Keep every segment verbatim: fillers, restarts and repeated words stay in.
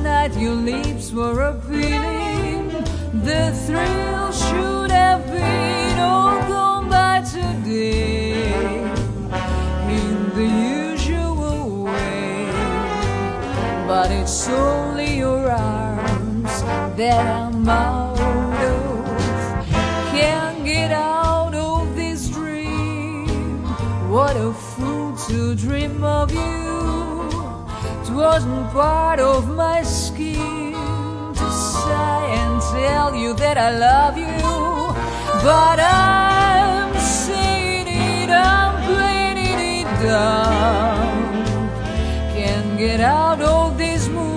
night your lips were appealing. The thrill should have been all gone by today, in the usual way. But it's only your arms that I'm out of. Can't get out of this dream. What a fool to dream of you. It wasn't part of my scheme to sigh and tell you that I love you. But I'm saying it, I'm playing it down. Can't get out of this mood.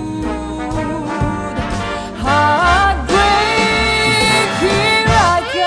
Heartbreak, here I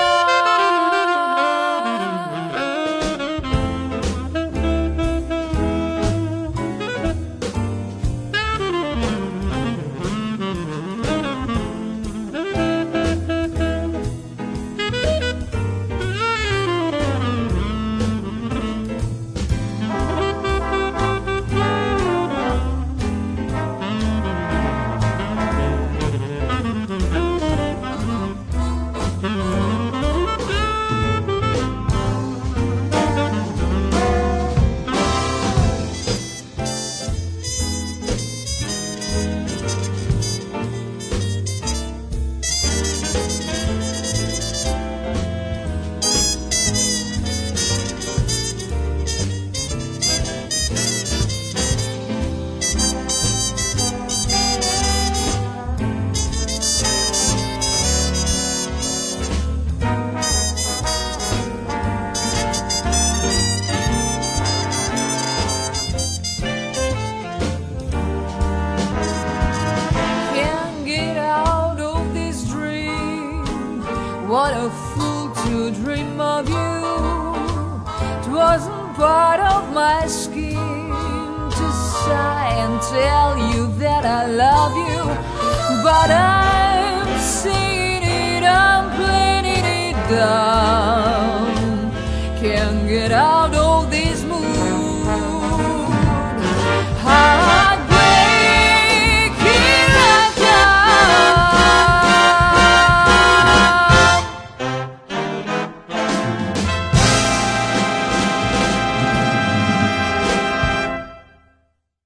What a fool to dream of you. It wasn't part of my scheme to sigh and tell you that I love you. But I'm saying it, I'm playing it down.